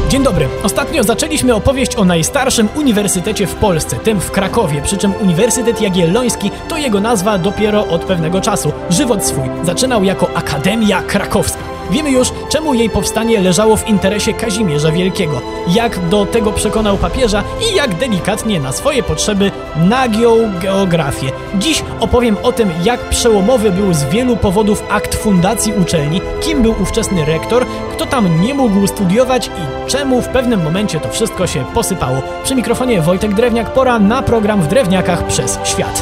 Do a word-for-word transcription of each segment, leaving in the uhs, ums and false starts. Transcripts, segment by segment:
Dzień dobry. Ostatnio zaczęliśmy opowieść o najstarszym uniwersytecie w Polsce, tym w Krakowie, przy czym Uniwersytet Jagielloński to jego nazwa dopiero od pewnego czasu. Żywot swój zaczynał jako Akademia Krakowska. Wiemy już, czemu jej powstanie leżało w interesie Kazimierza Wielkiego, jak do tego przekonał papieża i jak delikatnie na swoje potrzeby nagiął geografię. Dziś opowiem o tym, jak przełomowy był z wielu powodów akt fundacji uczelni, kim był ówczesny rektor, kto tam nie mógł studiować i czemu w pewnym momencie to wszystko się posypało. Przy mikrofonie Wojtek Drewniak, pora na program W Drewniakach przez świat.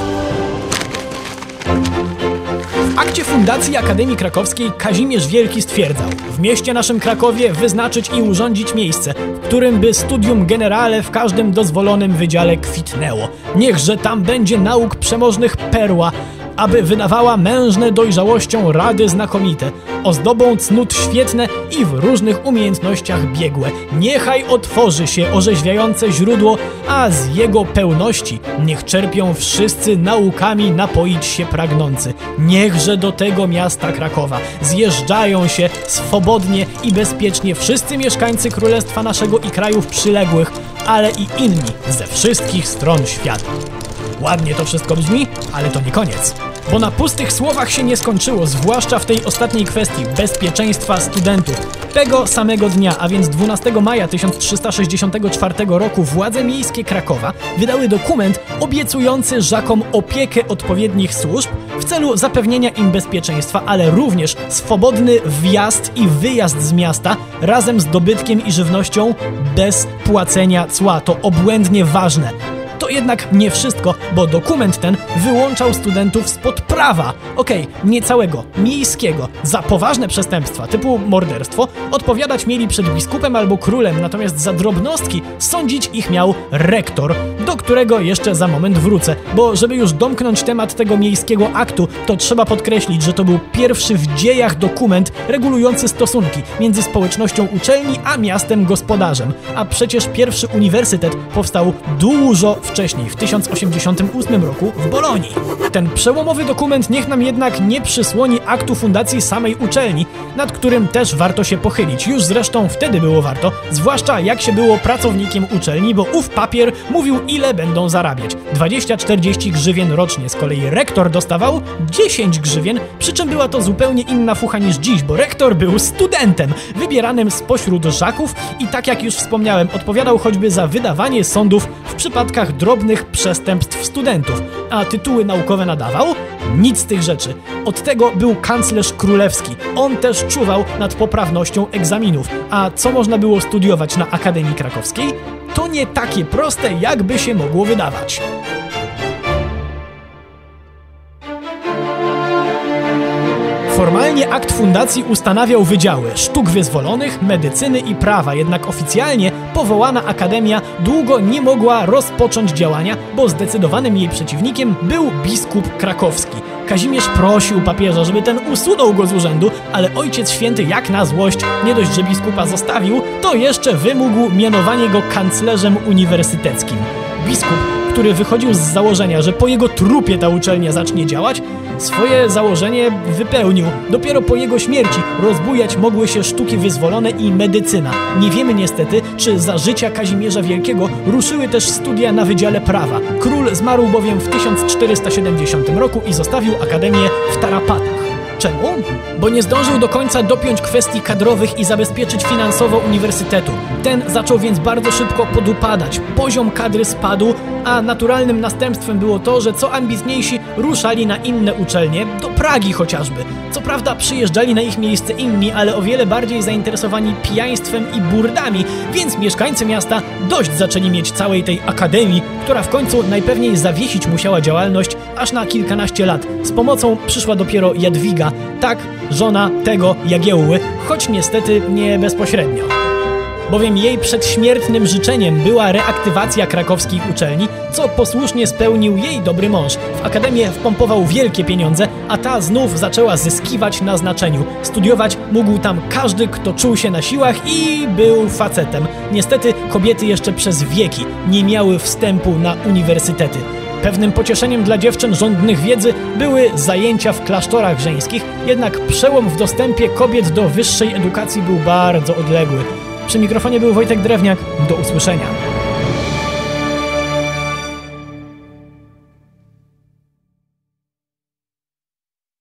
W akcie fundacji Akademii Krakowskiej Kazimierz Wielki stwierdzał: w mieście naszym Krakowie wyznaczyć i urządzić miejsce, w którym by studium generale w każdym dozwolonym wydziale kwitnęło. Niechże tam będzie nauk przemożnych perła, aby wydawała mężne dojrzałością rady znakomite, ozdobą cnót świetne i w różnych umiejętnościach biegłe. Niechaj otworzy się orzeźwiające źródło, a z jego pełności niech czerpią wszyscy naukami napoić się pragnący. Niechże do tego miasta Krakowa zjeżdżają się swobodnie i bezpiecznie wszyscy mieszkańcy królestwa naszego i krajów przyległych, ale i inni ze wszystkich stron świata. Ładnie to wszystko brzmi, ale to nie koniec. Bo na pustych słowach się nie skończyło, zwłaszcza w tej ostatniej kwestii bezpieczeństwa studentów. Tego samego dnia, a więc dwunastego maja tysiąc trzysta sześćdziesiątego czwartego roku, władze miejskie Krakowa wydały dokument obiecujący Żakom opiekę odpowiednich służb w celu zapewnienia im bezpieczeństwa, ale również swobodny wjazd i wyjazd z miasta razem z dobytkiem i żywnością bez płacenia cła. To obłędnie ważne. To jednak nie wszystko, bo dokument ten wyłączał studentów spod prawa, okej, okay, nie całego, miejskiego. Za poważne przestępstwa, typu morderstwo, odpowiadać mieli przed biskupem albo królem, natomiast za drobnostki sądzić ich miał rektor, do którego jeszcze za moment wrócę, bo żeby już domknąć temat tego miejskiego aktu, to trzeba podkreślić, że to był pierwszy w dziejach dokument regulujący stosunki między społecznością uczelni a miastem gospodarzem, a przecież pierwszy uniwersytet powstał dużo wcześniej, w tysiąc osiemdziesiątym ósmym roku w Bolonii. Ten przełomowy dokument niech nam jednak nie przysłoni aktu fundacji samej uczelni, nad którym też warto się pochylić. Już zresztą wtedy było warto, zwłaszcza jak się było pracownikiem uczelni, bo ów papier mówił, ile będą zarabiać. dwadzieścia czterdzieści grzywien rocznie, z kolei rektor dostawał dziesięć grzywien, przy czym była to zupełnie inna fucha niż dziś, bo rektor był studentem, wybieranym spośród Żaków i tak jak już wspomniałem, odpowiadał choćby za wydawanie sądów w przypadkach drobnych przestępstw studentów, a tytuły naukowe nadawał? Nic z tych rzeczy. Od tego był kanclerz królewski. On też czuwał nad poprawnością egzaminów. A co można było studiować na Akademii Krakowskiej? To nie takie proste, jakby się mogło wydawać. Formalnie akt fundacji ustanawiał wydziały sztuk wyzwolonych, medycyny i prawa, jednak oficjalnie powołana akademia długo nie mogła rozpocząć działania, bo zdecydowanym jej przeciwnikiem był biskup krakowski. Kazimierz prosił papieża, żeby ten usunął go z urzędu, ale Ojciec Święty jak na złość nie dość, że biskupa zostawił, to jeszcze wymógł mianowanie go kanclerzem uniwersyteckim. Biskup, który wychodził z założenia, że po jego trupie ta uczelnia zacznie działać, swoje założenie wypełnił. Dopiero po jego śmierci rozbujać mogły się sztuki wyzwolone i medycyna. Nie wiemy niestety, czy za życia Kazimierza Wielkiego ruszyły też studia na Wydziale Prawa. Król zmarł bowiem w tysiąc czterysta siedemdziesiątym roku i zostawił akademię w tarapatach. Czemu? Bo nie zdążył do końca dopiąć kwestii kadrowych i zabezpieczyć finansowo uniwersytetu. Ten zaczął więc bardzo szybko podupadać. Poziom kadry spadł, a naturalnym następstwem było to, że co ambitniejsi ruszali na inne uczelnie, do Pragi chociażby. Co prawda przyjeżdżali na ich miejsce inni, ale o wiele bardziej zainteresowani pijaństwem i burdami, więc mieszkańcy miasta dość zaczęli mieć całej tej akademii, która w końcu najpewniej zawiesić musiała działalność aż na kilkanaście lat. Z pomocą przyszła dopiero Jadwiga, tak, żona tego Jagiełły, choć niestety nie bezpośrednio. Bowiem jej przedśmiertnym życzeniem była reaktywacja krakowskiej uczelni, co posłusznie spełnił jej dobry mąż. W akademię wpompował wielkie pieniądze, a ta znów zaczęła zyskiwać na znaczeniu. Studiować mógł tam każdy, kto czuł się na siłach i był facetem. Niestety kobiety jeszcze przez wieki nie miały wstępu na uniwersytety. Pewnym pocieszeniem dla dziewczyn żądnych wiedzy były zajęcia w klasztorach żeńskich, jednak przełom w dostępie kobiet do wyższej edukacji był bardzo odległy. Przy mikrofonie był Wojtek Drewniak. Do usłyszenia.